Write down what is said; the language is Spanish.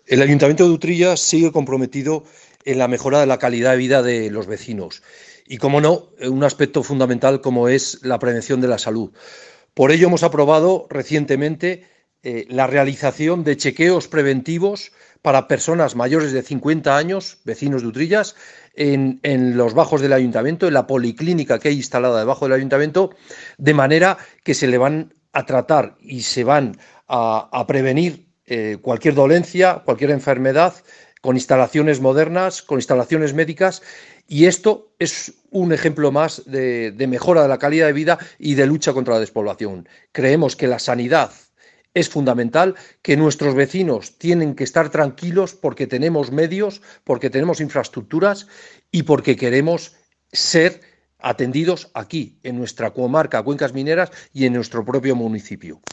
El Ayuntamiento de Utrilla sigue comprometido en la mejora de la calidad de vida de los vecinos y, cómo no, un aspecto fundamental como es la prevención de la salud. Por ello, hemos aprobado recientemente la realización de chequeos preventivos para personas mayores de 50 años, vecinos de Utrillas, en los bajos del ayuntamiento, en la policlínica que hay instalada debajo del ayuntamiento, de manera que se le van a tratar y se van a prevenir cualquier dolencia, cualquier enfermedad, con instalaciones modernas, con instalaciones médicas, y esto es un ejemplo más de mejora de la calidad de vida y de lucha contra la despoblación. Creemos que la sanidad es fundamental, que nuestros vecinos tienen que estar tranquilos porque tenemos medios, porque tenemos infraestructuras y porque queremos ser atendidos aquí, en nuestra comarca Cuencas Mineras y en nuestro propio municipio.